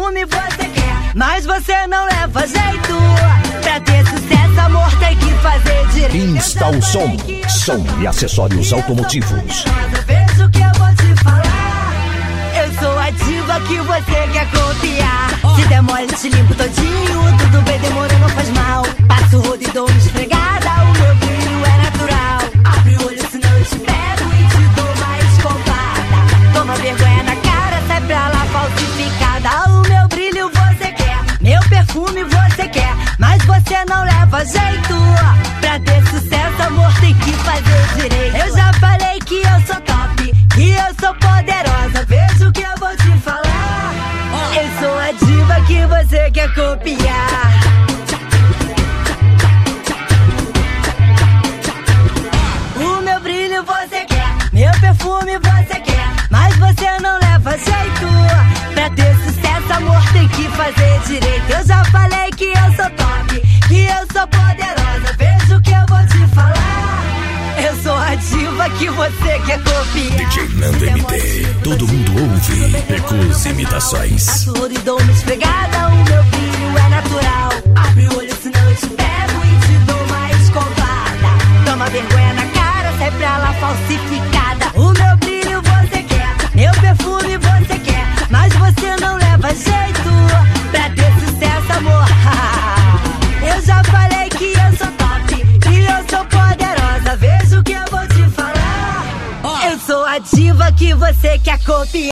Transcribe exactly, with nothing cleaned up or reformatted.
perfume você quer, mas você não leva jeito. Pra ter sucesso, amor, tem que fazer direito. Insta o som, som e acessórios automotivos. Veja o que eu vou te falar. Eu sou a diva que você quer copiar. Se der mole, te limpo todinho. Tudo bem, demorou, não faz mal. Passo o rodo e dou uma esfregada. O meu brilho é natural. Abre o olho, senão eu te pego e te dou uma escovada. Toma vergonha na cara, sai pra lá falsificada. O meu brilho você quer, meu perfume você quer, mas você não leva jeito. Pra ter sucesso, amor, tem que fazer direito. Eu já falei que eu sou top, que eu sou poderosa. Veja o que eu vou te falar. Eu sou a diva que você quer copiar. O meu brilho você quer, meu perfume você quer, mas você não leva jeito. Pra ter sucesso, amor, tem que fazer direito. Eu já falei que eu sou top, que eu sou poderosa. Veja o que eu vou te falar. Eu sou a diva que você quer copiar. D J Nando M T, todo mundo ouve. Pecos Imitações. Passo o olho e dou uma esfregada. O meu brilho é natural. Abre o olho, senão eu te pego e te dou uma escovada. Toma vergonha na cara, sai pra lá falsificada. O meu brilho você quer, meu perfume você quer, mas você não leva jeito. Pra ter sucesso, amor, eu já falei que eu sou top, que eu sou poderosa. Veja o que eu vou te falar. Eu sou a diva que você quer copiar.